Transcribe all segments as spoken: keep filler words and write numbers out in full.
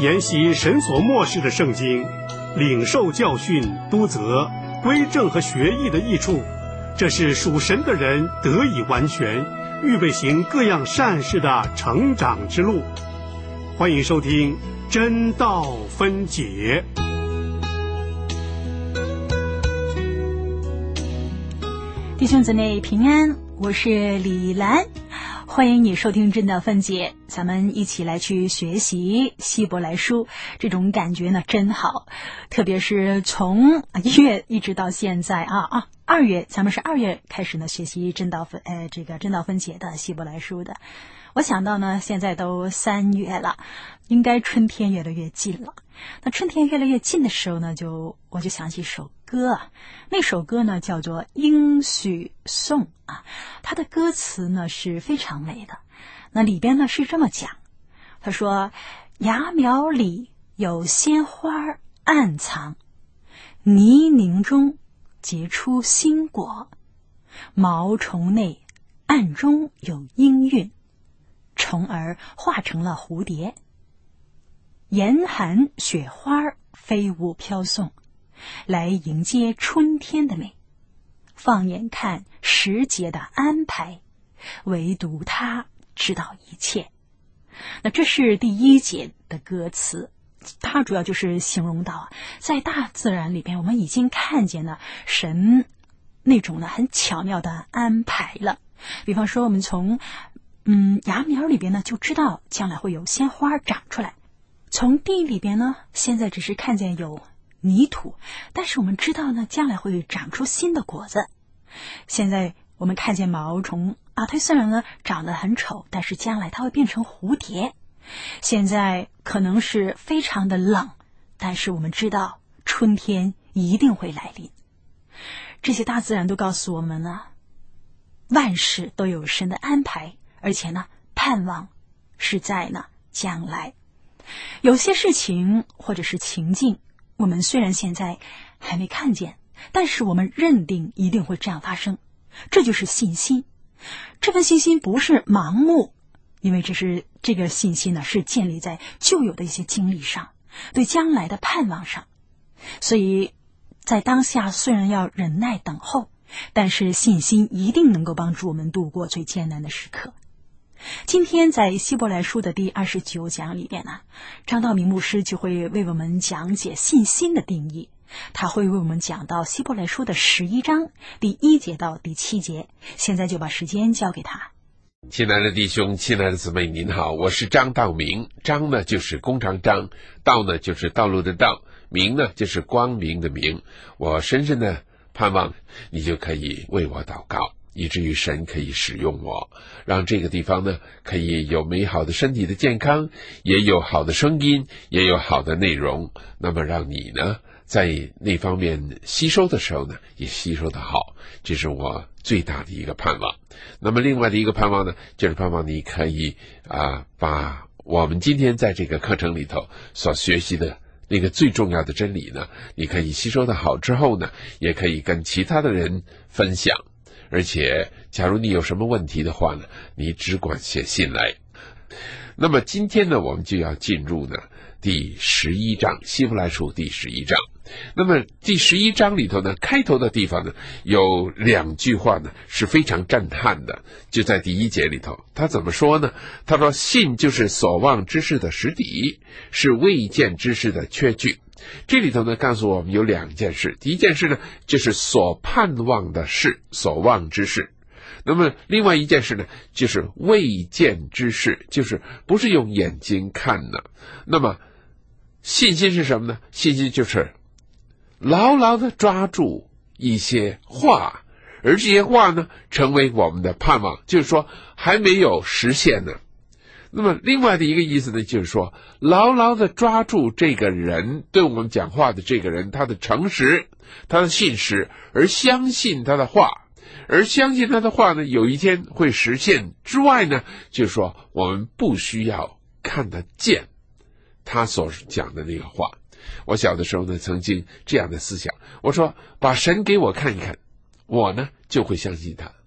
研习神所默示的圣经，领受教训、督责、归正和学艺的益处，这是属神的人得以完全，预备行各样善事的成长之路。欢迎收听真道分解。 弟兄姊妹平安，我是李兰，欢迎你收听真道分解，咱们一起来去学习希伯来书，这种感觉呢真好，特别是从一月一直到现在啊啊，二月咱们是二月开始呢学习真道分呃这个真道分解的希伯来书的。我想到呢，现在都三月了，应该春天越来越近了。那春天越来越近的时候呢，就我就想起一首歌啊，那首歌呢叫做《应许颂》啊，它的歌词呢是非常美的。那里边呢是这么讲，他说：芽苗里有鲜花暗藏，泥泞中结出新果，毛虫内暗中有音韵，虫儿化成了蝴蝶，严寒雪花飞舞飘送，来迎接春天的美。放眼看时节的安排，唯独他知道一切。那这是第一节的歌词，它主要就是形容到在大自然里边，我们已经看见了神那种呢很巧妙的安排了。比方说我们从嗯，芽苗里边呢就知道将来会有鲜花长出来，从地里边呢现在只是看见有泥土，但是我们知道呢将来会长出新的果子。现在我们看见毛虫啊，它虽然呢长得很丑，但是将来它会变成蝴蝶。现在可能是非常的冷，但是我们知道春天一定会来临。这些大自然都告诉我们呢，万事都有神的安排，而且呢盼望是在呢将来。有些事情或者是情境，我们虽然现在还没看见，但是我们认定一定会这样发生，这就是信心。这份信心不是盲目，因为这是这个信心呢是建立在旧有的一些经历上，对将来的盼望上。所以在当下虽然要忍耐等候，但是信心一定能够帮助我们度过最艰难的时刻。今天在希伯来书的第二十九讲里边呢，张道明牧师就会为我们讲解信心的定义，他会为我们讲到希伯来书的十一章第一节到第七节。现在就把时间交给他。 亲爱的弟兄，亲爱的姊妹，您好，我是张道明。张呢就是弓长张，道呢就是道路的道，明呢就是光明的明。我深深的盼望你就可以为我祷告，以至于神可以使用我，让这个地方呢可以有美好的身体的健康，也有好的声音，也有好的内容。那么让你呢在那方面吸收的时候呢也吸收得好，这是我最大的一个盼望。那么另外的一个盼望呢，就是盼望你可以啊把我们今天在这个课程里头所学习的那个最重要的真理呢，你可以吸收得好之后呢，也可以跟其他的人分享。而且假如你有什么问题的话呢，你只管写信来。那么今天呢，我们就要进入呢第十一章，希伯来书第十一章。那么第十一章里头呢，开头的地方呢有两句话呢是非常震撼的，就在第一节里头。他怎么说呢？他说信就是所望之事的实底，是未见之事的确据。这里头呢告诉我们有两件事，第一件事呢就是所盼望的事，所望之事。那么另外一件事呢就是未见之事，就是不是用眼睛看的。那么信心是什么呢？信心就是牢牢地抓住一些话，而这些话呢成为我们的盼望，就是说还没有实现呢。那么另外的一个意思呢，就是说牢牢地抓住这个人对我们讲话的这个人，他的诚实，他的信实，而相信他的话，而相信他的话呢有一天会实现之外呢，就是说我们不需要看得见他所讲的那个话。我小的时候呢曾经这样的思想，我说把神给我看一看，我呢就会相信他。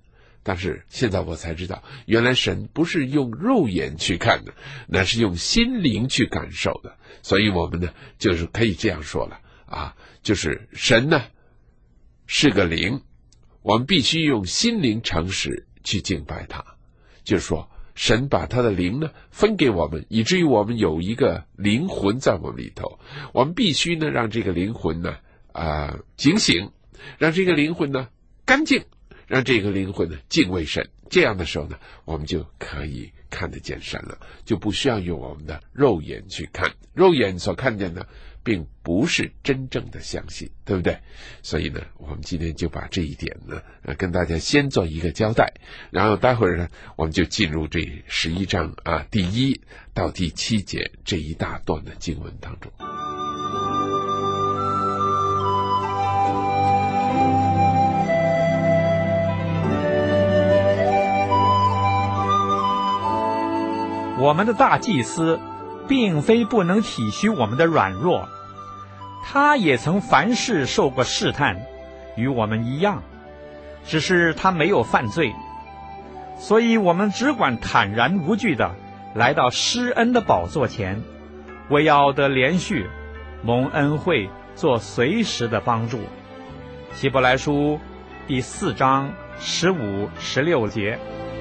但是现在我才知道，原来神不是用肉眼去看的，那是用心灵去感受的。所以我们呢，就是可以这样说了啊，就是神呢是个灵，我们必须用心灵诚实去敬拜他。就是说，神把他的灵呢分给我们，以至于我们有一个灵魂在我们里头，我们必须呢让这个灵魂呢啊、呃、警醒，让这个灵魂呢干净，让这个灵魂呢敬畏神。这样的时候呢，我们就可以看得见神了，就不需要用我们的肉眼去看。肉眼所看见的并不是真正的相信，对不对？所以呢，我们今天就把这一点呢，呃，跟大家先做一个交代，然后待会儿呢，我们就进入这十一章啊，第一到第七节这一大段的经文当中。 我们的大祭司并非不能体恤我们的软弱，他也曾凡事受过试探，与我们一样，只是他没有犯罪，所以我们只管坦然无惧地来到施恩的宝座前，为要得连续蒙恩惠，做随时的帮助。希伯来书第四章十五、十六节。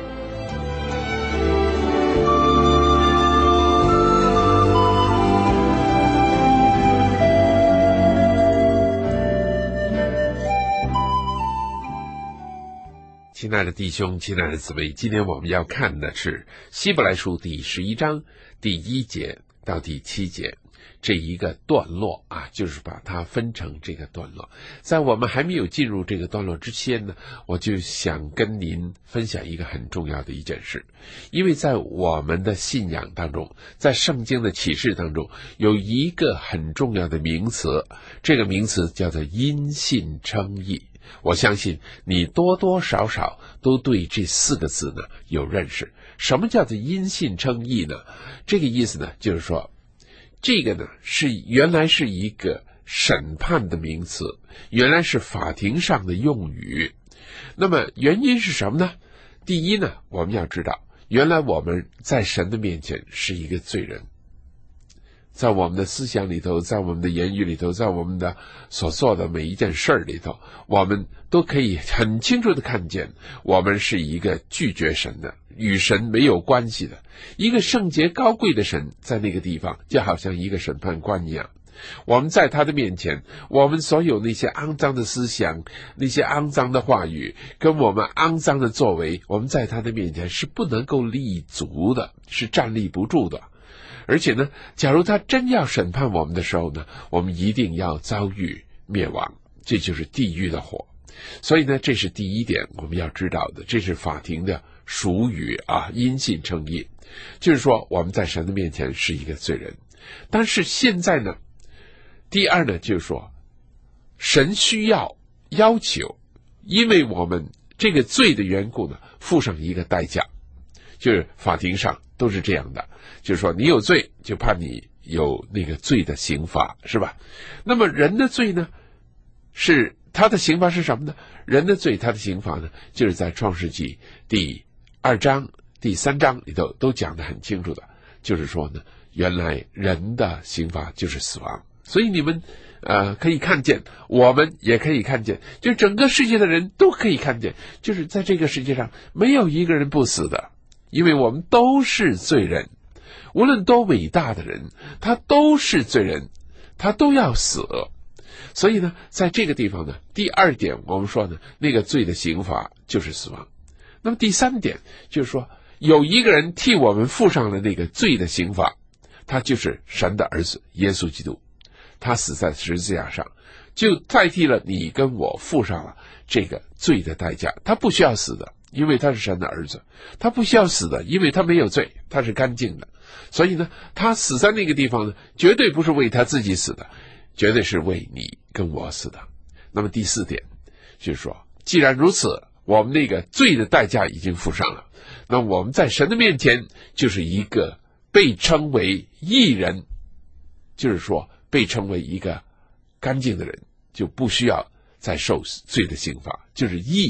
亲爱的弟兄，亲爱的姊妹，今天我们要看的是希伯来书第十一章第一节到第七节这一个段落啊，就是把它分成这个段落。在我们还没有进入这个段落之前呢，我就想跟您分享一个很重要的一件事。因为在我们的信仰当中，在圣经的启示当中，有一个很重要的名词，这个名词叫做因信称义。我相信你多多少少都对这四个字呢有认识。什么叫做因信称义呢？这个意思呢，就是说这个呢是原来是一个审判的名词，原来是法庭上的用语。那么原因是什么呢？第一呢，我们要知道，原来我们在神的面前是一个罪人，在我们的思想里头，在我们的言语里头，在我们的所做的每一件事里头，我们都可以很清楚的看见，我们是一个拒绝神的，与神没有关系的一个圣洁高贵的神，在那个地方就好像一个审判官一样。我们在他的面前，我们所有那些肮脏的思想，那些肮脏的话语，跟我们肮脏的作为，我们在他的面前是不能够立足的，是站立不住的。而且呢，假如他真要审判我们的时候呢，我们一定要遭遇灭亡，这就是地狱的火。所以呢，这是第一点我们要知道的，这是法庭的俗语啊，因信称义，就是说我们在神的面前是一个罪人。但是现在呢，第二呢，就是说神需要要求，因为我们这个罪的缘故呢，付上一个代价，就是法庭上都是这样的，就是说你有罪就判你有那个罪的刑罚，是吧？那么人的罪呢，是他的刑罚是什么呢？人的罪他的刑罚呢，就是在创世纪第二章第三章里头都讲得很清楚的，就是说呢，原来人的刑罚就是死亡。所以你们呃可以看见，我们也可以看见，就整个世界的人都可以看见，就是在这个世界上没有一个人不死的，因为我们都是罪人，无论多伟大的人，他都是罪人，他都要死。所以呢，在这个地方呢，第二点我们说呢，那个罪的刑罚就是死亡。那么第三点就是说，有一个人替我们付上了那个罪的刑罚，他就是神的儿子耶稣基督，他死在十字架上，就代替了你跟我付上了这个罪的代价。他不需要死的，因为他是神的儿子，他不需要死的，因为他没有罪，他是干净的。所以呢，他死在那个地方呢，绝对不是为他自己死的，绝对是为你跟我死的。那么第四点就是说，既然如此，我们那个罪的代价已经付上了，那我们在神的面前就是一个被称为义人，就是说被称为一个干净的人，就不需要再受罪的刑罚，就是义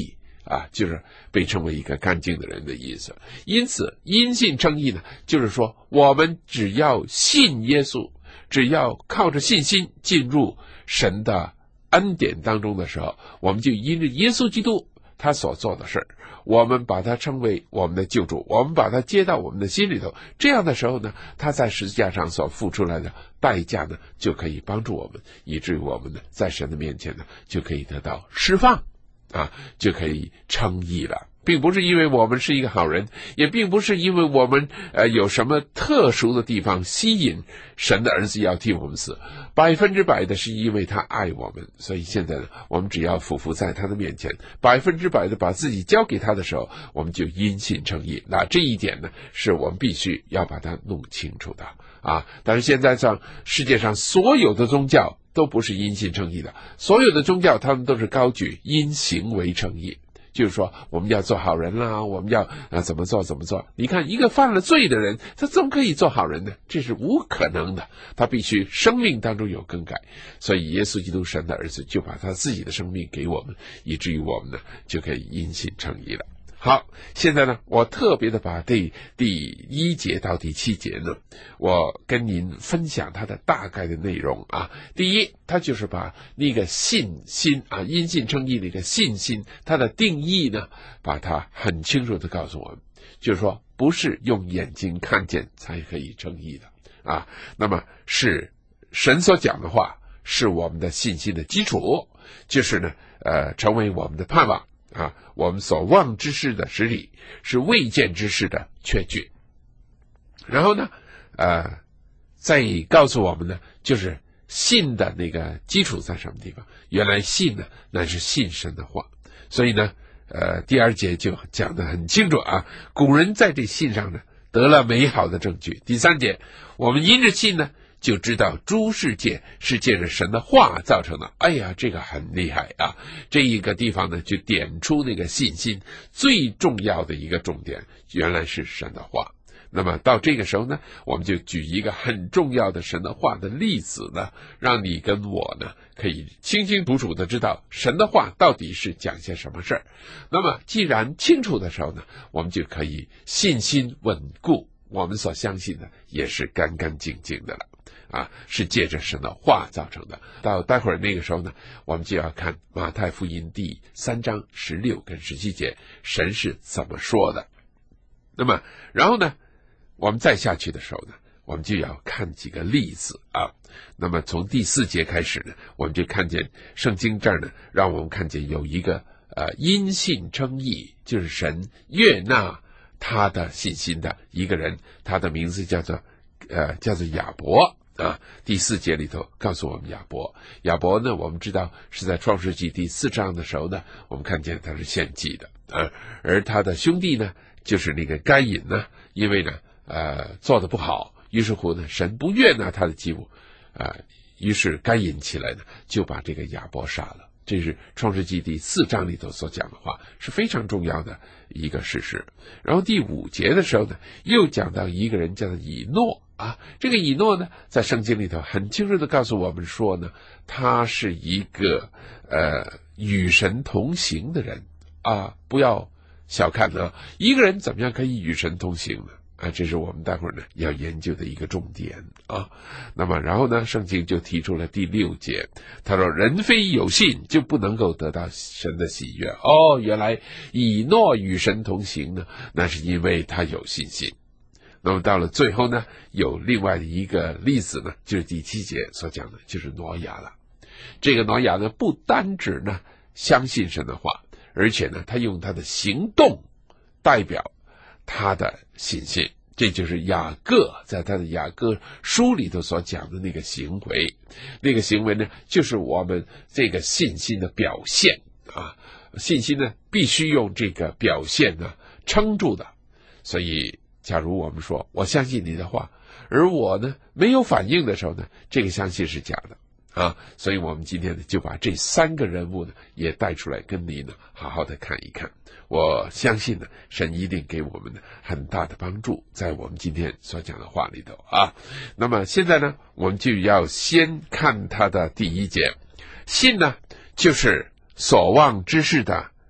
啊，就是被称为一个干净的人的意思。因此因信称义呢，就是说我们只要信耶稣，只要靠着信心进入神的恩典当中的时候，我们就因着耶稣基督他所做的事，我们把他称为我们的救主，我们把他接到我们的心里头，这样的时候呢，他在十字架上所付出来的代价呢，就可以帮助我们，以至于我们呢在神的面前呢就可以得到释放啊，就可以称义了。并不是因为我们是一个好人，也并不是因为我们呃有什么特殊的地方吸引神的儿子要替我们死，百分之百的是因为他爱我们。所以现在呢，我们只要俯伏在他的面前，百分之百的把自己交给他的时候，我们就因信称义。那这一点呢，是我们必须要把它弄清楚的啊。但是现在上世界上所有的宗教都不是因信称义的，所有的宗教他们都是高举因行为称义。就是说我们要做好人啦，我们要啊怎么做怎么做。你看一个犯了罪的人，他怎么可以做好人呢？这是无可能的，他必须生命当中有更改。所以耶稣基督神的儿子就把他自己的生命给我们，以至于我们呢就可以因信称义了。好，现在呢，我特别的把第第一节到第七节呢，我跟您分享它的大概的内容啊。第一，它就是把那个信心啊，因信称义的一个信心，它的定义呢，把它很清楚的告诉我们，就是说，不是用眼睛看见才可以称义的啊。那么是神所讲的话，是我们的信心的基础，就是呢，呃，成为我们的盼望。啊，我们所望之事的实体，是未见之事的确据。然后呢，呃，再告诉我们呢，就是信的那个基础在什么地方？原来信呢，那是信神的话。所以呢，呃，第二节就讲得很清楚啊，古人在这信上呢得了美好的证据。第三节，我们因着信呢，就知道诸世界是借着神的话造成的。哎呀，这个很厉害啊！这一个地方呢，就点出那个信心最重要的一个重点，原来是神的话。那么到这个时候呢，我们就举一个很重要的神的话的例子呢，让你跟我呢可以清清楚楚的知道神的话到底是讲些什么事儿。那么既然清楚的时候呢，我们就可以信心稳固，我们所相信的也是干干净净的了。啊，是借着神的话造成的。到待会儿那个时候呢，我们就要看马太福音第三章十六跟十七节，神是怎么说的。那么，然后呢，我们再下去的时候呢，我们就要看几个例子啊。那么从第四节开始呢，我们就看见圣经这儿呢，让我们看见有一个呃因信称义，就是神悦纳他的信心的一个人，他的名字叫做呃叫做亚伯。啊，第四节里头告诉我们亚伯，亚伯呢，我们知道是在创世纪第四章的时候呢，我们看见他是献祭的啊，而他的兄弟呢，就是那个该隐呢，因为呢，呃，做得不好，于是乎呢，神不悦纳他的祭物，啊、呃，于是该隐起来呢，就把这个亚伯杀了。这是创世纪第四章里头所讲的话，是非常重要的一个事实。然后第五节的时候呢，又讲到一个人叫做以诺啊，这个以诺呢，在圣经里头很清楚的告诉我们说呢，他是一个呃与神同行的人啊，不要小看呢，一个人怎么样可以与神同行呢？啊，这是我们待会儿呢要研究的一个重点啊。那么，然后呢，圣经就提出了第六节，他说：“人非有信，就不能够得到神的喜悦。”哦，原来以诺与神同行呢，那是因为他有信心。那么到了最后呢，有另外的一个例子呢，就是第七节所讲的，就是挪亚了。这个挪亚呢，不单指呢相信神的话，而且呢，他用他的行动代表他的信心，这就是雅各在他的雅各书里头所讲的那个行为。那个行为呢，就是我们这个信心的表现啊。信心呢，必须用这个表现呢撑住的。所以，假如我们说我相信你的话，而我呢没有反应的时候呢，这个相信是假的啊。所以我们今天呢就把这三个人物呢也带出来跟你呢好好的看一看。我相信呢，神一定给我们呢很大的帮助，在我们今天所讲的话里头啊。那么现在呢，我们就要先看他的第一节，信呢就是所望之事的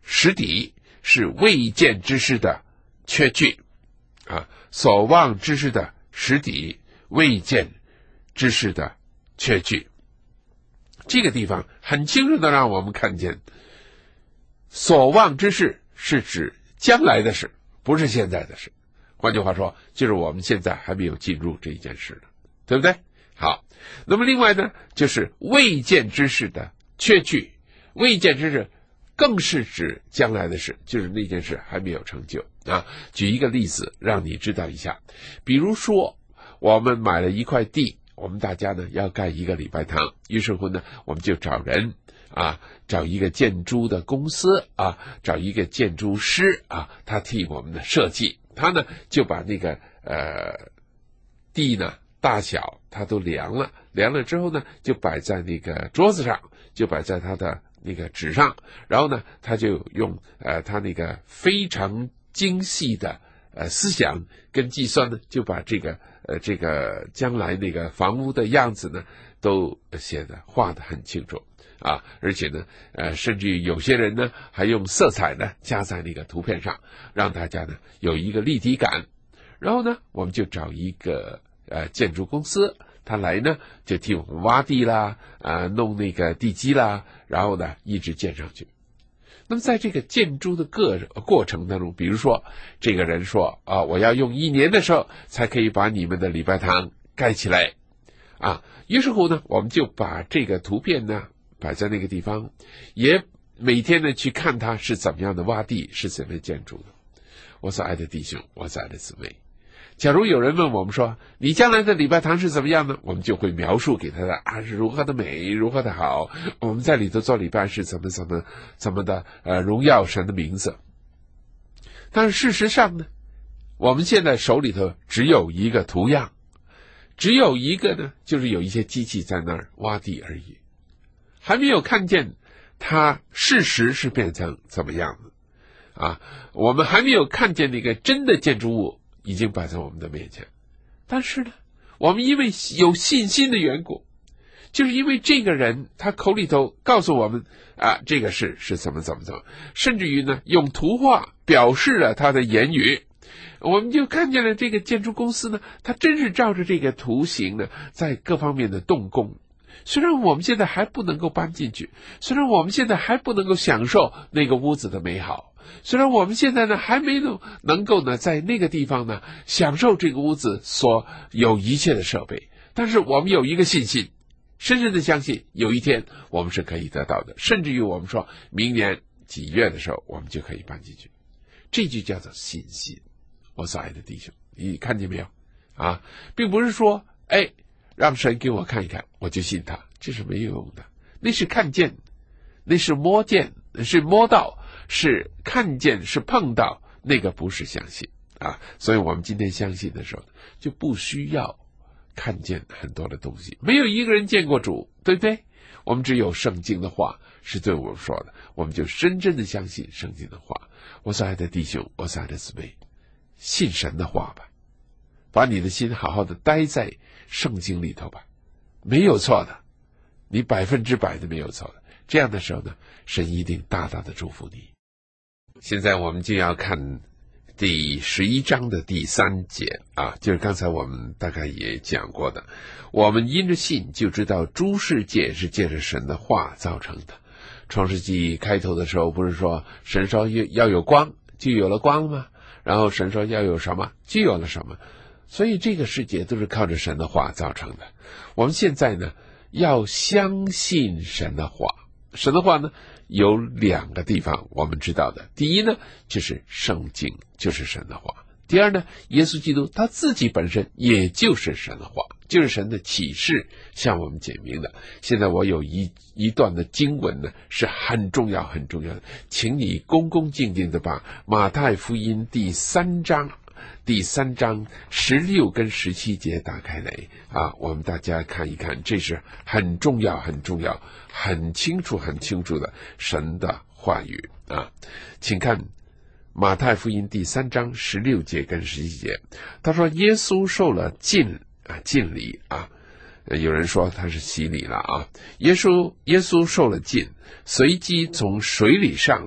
实底，是未见之事的确据啊，所望之事的实底，未见之事的确据。这个地方很清楚的让我们看见，所望之事是指将来的事，不是现在的事。换句话说，就是我们现在还没有进入这一件事呢，对不对？好，那么另外呢，就是未见之事的确据，未见之事更是指将来的事，就是那件事还没有成就啊。举一个例子让你知道一下，比如说我们买了一块地，我们大家呢要盖一个礼拜堂，于是乎呢我们就找人啊，找一个建筑的公司啊，找一个建筑师啊，他替我们的设计，他呢就把那个呃地呢大小他都量了，量了之后呢就摆在那个桌子上，就摆在他的那个纸上，然后呢他就用呃他那个非常精细的呃思想跟计算呢，就把这个呃这个将来那个房屋的样子呢都写的画得很清楚啊，而且呢呃甚至于有些人呢还用色彩呢加在那个图片上，让大家呢有一个立体感。然后呢我们就找一个呃建筑公司，他来呢就替我们挖地啦，呃弄那个地基啦，然后呢一直建上去。那么在这个建筑的个过程当中，比如说这个人说啊，我要用一年的时候才可以把你们的礼拜堂盖起来啊，于是乎呢我们就把这个图片呢摆在那个地方，也每天呢去看他是怎么样的挖地，是怎么样建筑的。我所爱的弟兄，我所爱的姊妹，假如有人问我们说你将来的礼拜堂是怎么样呢，我们就会描述给他的啊是如何的美，如何的好，我们在里头做礼拜是怎么怎么怎么的呃荣耀神的名字。但是事实上呢，我们现在手里头只有一个图样，只有一个呢就是有一些机器在那儿挖地而已，还没有看见它事实是变成怎么样的啊，我们还没有看见那个真的建筑物已经摆在我们的面前。但是呢我们因为有信心的缘故，就是因为这个人他口里头告诉我们啊，这个事是怎么怎么怎么，甚至于呢用图画表示了他的言语，我们就看见了这个建筑公司呢，他真是照着这个图形呢在各方面的动工。虽然我们现在还不能够搬进去，虽然我们现在还不能够享受那个屋子的美好，虽然我们现在呢还没有能够呢在那个地方呢享受这个屋子所有一切的设备，但是我们有一个信心，深深的相信有一天我们是可以得到的，甚至于我们说明年几月的时候我们就可以搬进去。这就叫做信心。我所爱的弟兄，你看见没有啊？并不是说哎让神给我看一看我就信他，这是没有用的。那是看见，那是摸见，是摸到，是看见，是碰到，那个不是相信啊。所以我们今天相信的时候就不需要看见很多的东西，没有一个人见过主，对不对？我们只有圣经的话是对我们说的，我们就深深的相信圣经的话。我所爱的弟兄，我所爱的姊妹，信神的话吧，把你的心好好的待在圣经里头吧，没有错的，你百分之百的没有错的。这样的时候呢，神一定大大的祝福你。现在我们就要看第十一章的第三节啊，就是刚才我们大概也讲过的，我们因着信就知道诸世界是借着神的话造成的。创世纪开头的时候不是说神说要有光就有了光吗？然后神说要有什么就有了什么，所以这个世界都是靠着神的话造成的。我们现在呢要相信神的话，神的话呢有两个地方我们知道的，第一呢就是圣经，就是神的话；第二呢，耶稣基督他自己本身也就是神的话，就是神的启示向我们解明的。现在我有一一段的经文呢是很重要很重要的，请你恭恭敬敬的把马太福音第三章第三章十六跟十七节打开来啊，我们大家看一看，这是很重要很重要很清楚很清楚的神的话语啊。请看马太福音第三章十六节跟十七节，他说耶稣受了浸啊浸礼啊，有人说他是洗礼了啊。耶稣耶稣受了浸，随即从水里上来，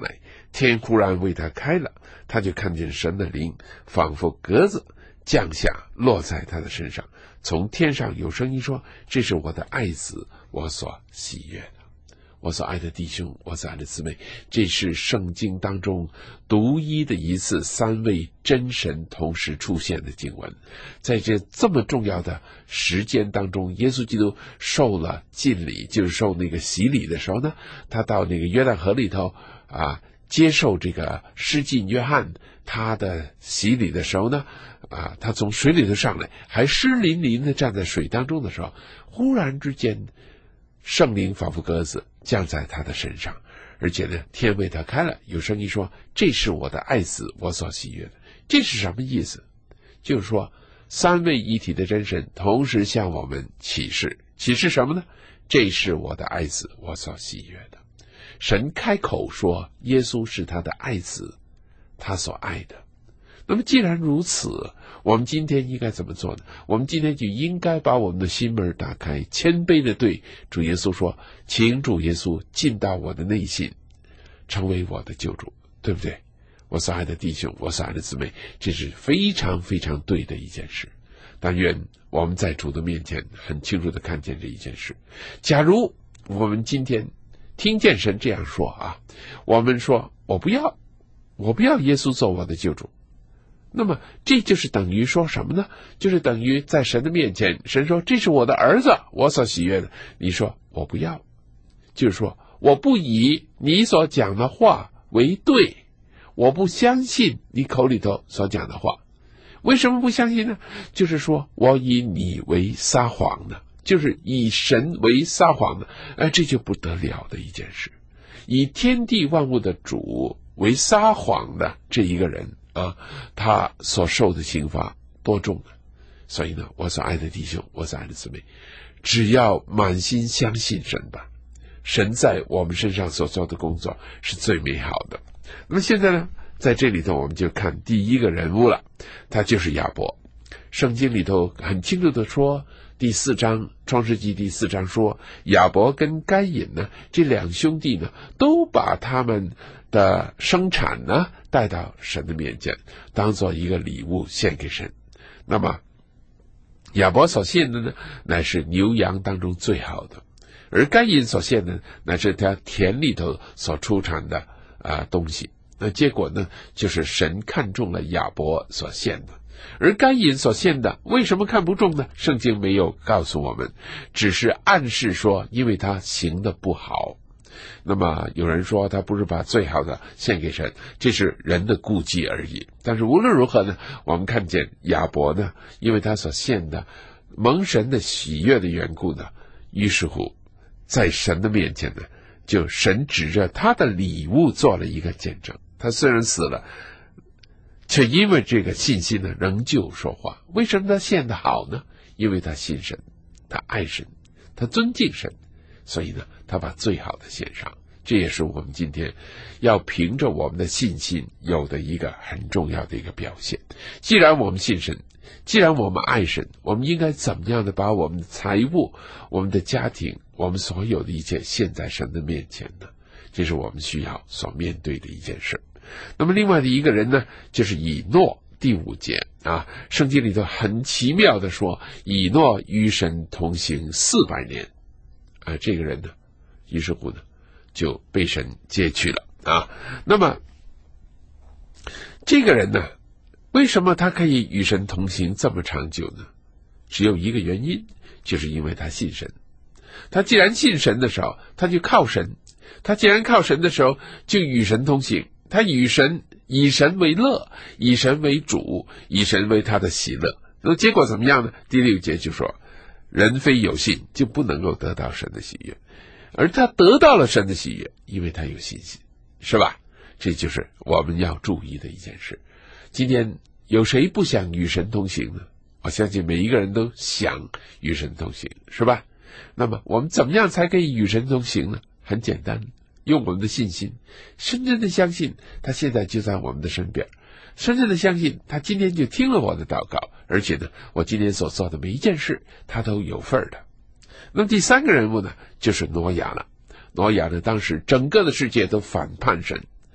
天忽然为他开了，他就看见神的灵仿佛鸽子降下，落在他的身上。从天上有声音说：这是我的爱子，我所喜悦的。我所爱的弟兄，我所爱的姊妹，这是圣经当中独一的一次三位真神同时出现的经文。在这这么重要的时间当中，耶稣基督受了浸礼，就是受那个洗礼的时候呢，他到那个约旦河里头啊，接受这个施浸约翰他的洗礼的时候呢，啊，他从水里头上来，还湿淋淋的站在水当中的时候，忽然之间圣灵仿佛鸽子降在他的身上，而且呢，天为他开了，有声音说：这是我的爱子，我所喜悦的。这是什么意思？就是说三位一体的真神同时向我们启示，启示什么呢？这是我的爱子，我所喜悦的。神开口说耶稣是他的爱子，他所爱的。那么既然如此，我们今天应该怎么做呢？我们今天就应该把我们的心门打开，谦卑的对主耶稣说：请主耶稣进到我的内心，成为我的救主，对不对？我所爱的弟兄，我所爱的姊妹，这是非常非常对的一件事。但愿我们在主的面前很清楚的看见这一件事。假如我们今天听见神这样说啊，我们说我不要，我不要耶稣做我的救主，那么这就是等于说什么呢？就是等于在神的面前，神说这是我的儿子，我所喜悦的，你说我不要，就是说我不以你所讲的话为对，我不相信你口里头所讲的话。为什么不相信呢？就是说我以你为撒谎的，就是以神为撒谎的，哎，这就不得了的一件事。以天地万物的主为撒谎的这一个人啊，他所受的刑罚多重呢？所以呢，我所爱的弟兄，我所爱的姊妹，只要满心相信神吧，神在我们身上所做的工作是最美好的。那么现在呢，在这里头我们就看第一个人物了，他就是亚伯。圣经里头很清楚的说，第四章创世纪第四章说，亚伯跟该隐呢，这两兄弟呢，都把他们的生产呢带到神的面前，当做一个礼物献给神。那么亚伯所献的呢，乃是牛羊当中最好的，而该隐所献的乃是他田里头所出产的啊、呃、东西。那结果呢，就是神看中了亚伯所献的，而该隐所献的为什么看不中呢？圣经没有告诉我们，只是暗示说因为他行得不好。那么有人说他不是把最好的献给神，这是人的顾忌而已。但是无论如何呢，我们看见亚伯呢，因为他所献的蒙神的喜悦的缘故呢，于是乎在神的面前呢，就神指着他的礼物做了一个见证。他虽然死了，却因为这个信心呢，仍旧说话。为什么他献得好呢？因为他信神，他爱神，他尊敬神，所以呢，他把最好的献上。这也是我们今天要凭着我们的信心有的一个很重要的一个表现。既然我们信神，既然我们爱神，我们应该怎么样的把我们的财物、我们的家庭、我们所有的一切献在神的面前呢？这是我们需要所面对的一件事。那么另外的一个人呢，就是以诺。第五节啊，圣经里头很奇妙的说，以诺与神同行四百年啊，这个人呢，于是乎呢，就被神接去了啊。那么这个人呢，为什么他可以与神同行这么长久呢？只有一个原因，就是因为他信神。他既然信神的时候，他就靠神；他既然靠神的时候，就与神同行。他与神以神为乐，以神为主，以神为他的喜乐。那结果怎么样呢？第六节就说，人非有信就不能够得到神的喜悦，而他得到了神的喜悦，因为他有信心，是吧？这就是我们要注意的一件事。今天有谁不想与神同行呢？我相信每一个人都想与神同行，是吧？那么我们怎么样才可以与神同行呢？很简单，用我们的信心，深深的相信他现在就在我们的身边，深深的相信他今天就听了我的祷告，而且呢，我今天所做的每一件事他都有份的。那么第三个人物呢，就是挪亚了。挪亚呢，当时整个的世界都反叛神，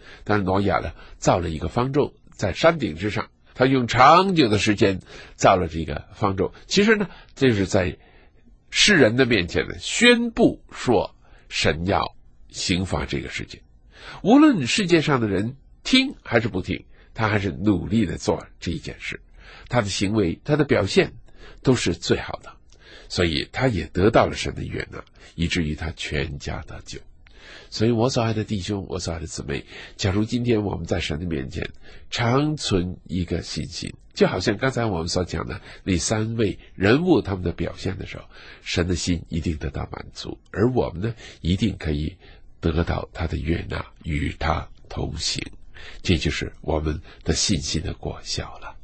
但是挪亚呢造了一个方舟在山顶之上，他用长久的时间造了这个方舟。其实呢，这是在世人的面前呢宣布说神要刑罚这个世界，无论世界上的人听还是不听，他还是努力的做这一件事，他的行为他的表现都是最好的，所以他也得到了神的悦纳，以至于他全家得救。所以我所爱的弟兄，我所爱的姊妹，假如今天我们在神的面前常存一个信心，就好像刚才我们所讲的那三位人物他们的表现的时候，神的心一定得到满足，而我们呢一定可以得到他的悦纳，与他同行。这就是我们的信心的果效了。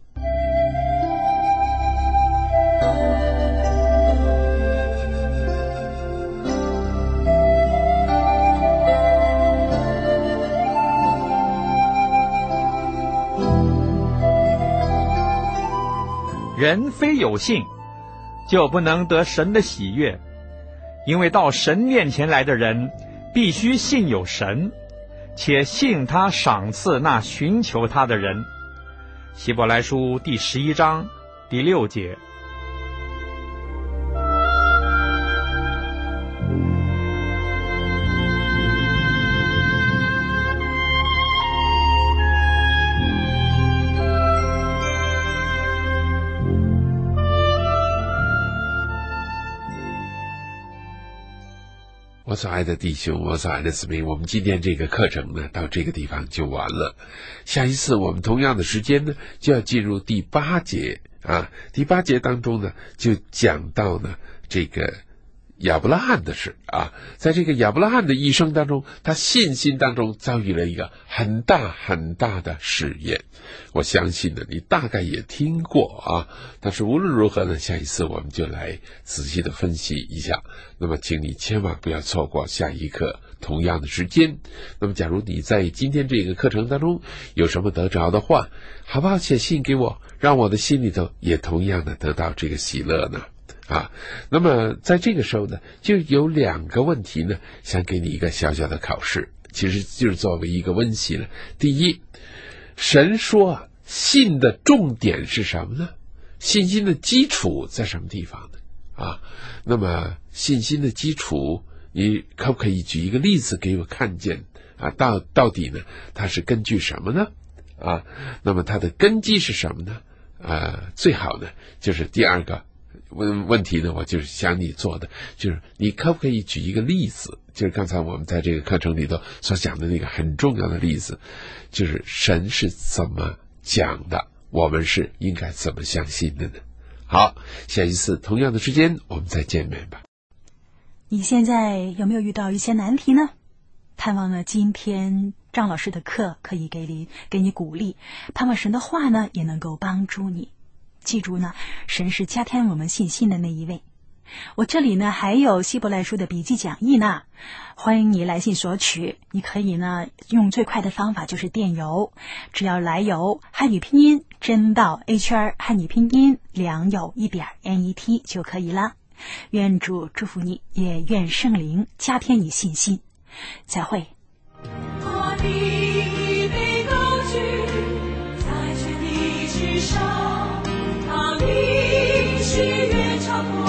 人非有信，就不能得神的喜悦，因为到神面前来的人，必须信有神，且信他赏赐那寻求他的人。希伯来书第十一章第六节。 我所爱的弟兄，我所爱的姊妹，我们今天这个课程呢到这个地方就完了。下一次我们同样的时间呢就要进入第八节啊，第八节当中呢就讲到呢这个亚伯拉罕的事啊。在这个亚伯拉罕的一生当中，他信心当中遭遇了一个很大很大的试验。我相信呢你大概也听过啊，但是无论如何呢，下一次我们就来仔细的分析一下。那么请你千万不要错过下一课同样的时间。那么假如你在今天这个课程当中有什么得着的话，好不好写信给我，让我的心里头也同样的得到这个喜乐呢啊。那么在这个时候呢，就有两个问题呢想给你一个小小的考试，其实就是作为一个温习呢。第一，神说信的重点是什么呢？信心的基础在什么地方呢？啊，那么信心的基础，你可不可以举一个例子给我看见啊？到到底呢，它是根据什么呢？啊，那么它的根基是什么呢？呃，最好呢，就是第二个问问题呢，我就是想你做的，就是你可不可以举一个例子？就是刚才我们在这个课程里头所讲的那个很重要的例子，就是神是怎么讲的，我们是应该怎么相信的呢？好，下一次同样的时间我们再见面吧。 你现在有没有遇到一些难题呢？盼望呢今天张老师的课可以给你给你鼓励，盼望神的话呢也能够帮助你。记住呢，神是加添我们信心的那一位。我这里呢还有希伯来书的笔记讲义呢，欢迎你来信索取。你可以呢用最快的方法就是电邮，只要来邮汉语拼音真到 H R 汉语拼音良友一点 N E T 就可以了。愿主祝福你，也愿圣灵加添你信心。再会。 我的预备高举在全地之上，他应许远超过